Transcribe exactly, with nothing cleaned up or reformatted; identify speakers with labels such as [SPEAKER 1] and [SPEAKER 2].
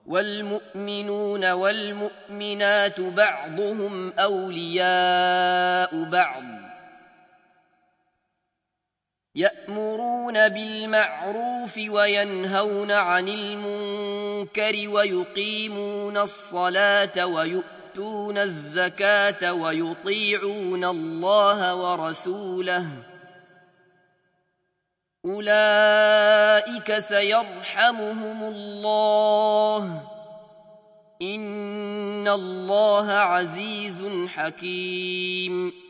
[SPEAKER 1] والمؤمنون والمؤمنات بعضهم أولياء بعض يأمرون بالمعروف وينهون عن المنكر ويقيمون الصلاة ويؤتون الزكاة ويطيعون الله ورسوله أولئك سيرحمهم الله إن الله عزيز حكيم.